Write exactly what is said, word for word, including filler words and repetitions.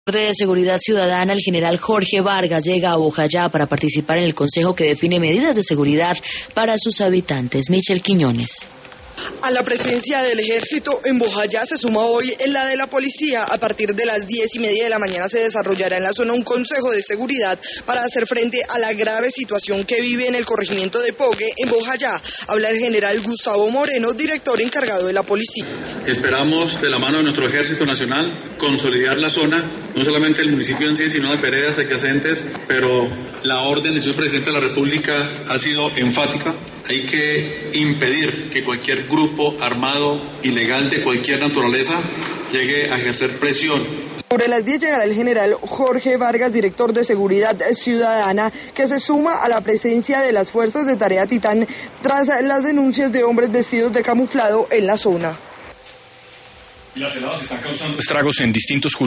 De Seguridad Ciudadana, el general Jorge Vargas llega a Bojayá para participar en el consejo que define medidas de seguridad para sus habitantes. Michel Quiñones. A la presencia del ejército en Bojayá se suma hoy en la de la policía. A partir de las diez y media de la mañana se desarrollará en la zona un consejo de seguridad para hacer frente a la grave situación que vive en el corregimiento de Pogue, en Bojayá. Habla el general Gustavo Moreno, director encargado de la policía. Esperamos, de la mano de nuestro Ejército Nacional, consolidar la zona, no solamente el municipio en sí, sino de veredas adyacentes, pero la orden del señor Presidente de la República ha sido enfática. Hay que impedir que cualquier grupo armado ilegal de cualquier naturaleza llegue a ejercer presión. Sobre las diez llegará el general Jorge Vargas, director de Seguridad Ciudadana, que se suma a la presencia de las fuerzas de Tarea Titán tras las denuncias de hombres vestidos de camuflado en la zona. Las heladas están causando estragos en distintos